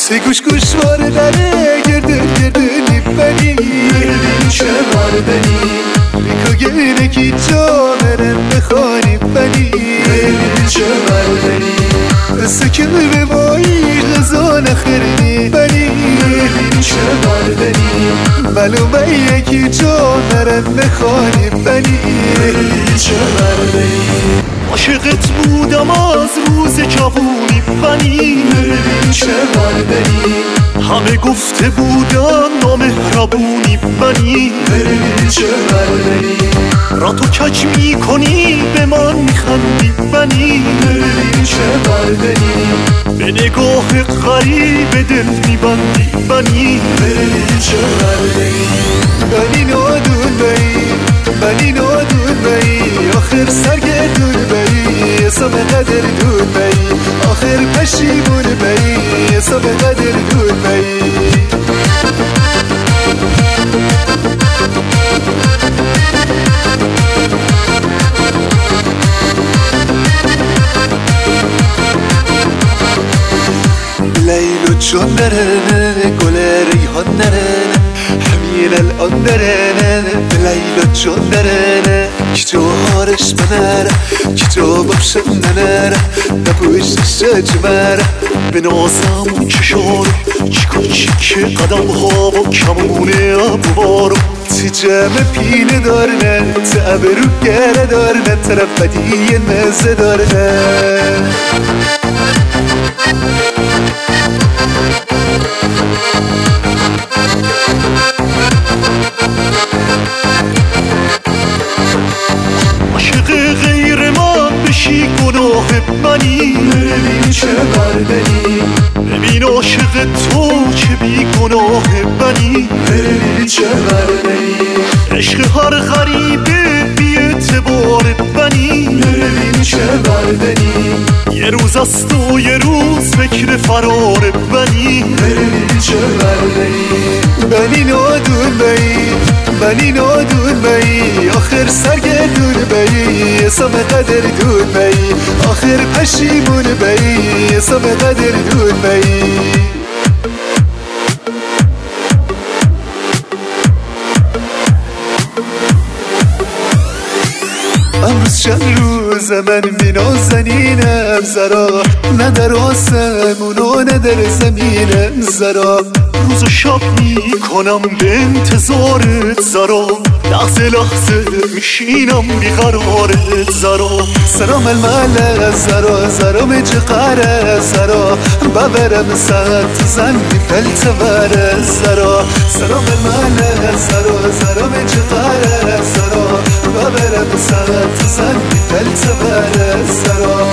گوش گوش واردنه گردن گردنی بنی ببین چه واردنی بیکا گرنه کی جامرم بخوانی بنی ببین چه واردنی سکر به مایی غزا نخرنی بنی ببین چه واردنی معلومه یکی جامرم بخوانی بنی ببین چه واردنی عاشقت بودم از روز جوونی بنی ببین چه واردنی همه گفته بودن نامهربونی بنی ببین چه واردنی را تو کج میکنی به من میخندی بنی ببین چه واردنی به نگاه غریب دل میبندی بنی ببین چه واردنی بنی نادون بی بنی نادون بی آخر سرگردون بی حساب قدر دون بی آخر پشیمون بی حساب قدر دون بی لیل و چون درنه گل ریحان درنه همین الان درنه لیل و چون درنه کی تو هارش منره کی تو ببشم ننره نپوشتش جمره به نازم چشارو چیکو چیکه قدم ها و کمونه ابوارو تی جمع پینه دارنه تا ابرو گره دارنه طرف بدی مزه دارنه غیر من بشی گناه منی ببین چه واردنی ببین عاشق تو چه بی گناه منی ببین چه واردنی عشق هر غریبه بی اعتبار منی ببین چه واردنی یه روز است و یه روز فکر فرار منی ببین چه واردنی بنی نادون بی بنی نادون بی آخر سرگردون بی حساب قدر دون بی آخر پشیمون بی حساب قدر دون بی امروز چند روز من نازنینم زرا نه در آسمون و نه در زمینم زرا روز و شب میکنم به انتظارت زرا لحظه لحظه میشینم بیقرارت زرا سلام المعلق زرا زرا مجقره زرا ببرم ساعت زن بیفلت بره زرا سلام المعلق زرا زرا مجقره زرا ببرم ساعت زن بیفلت بره زرا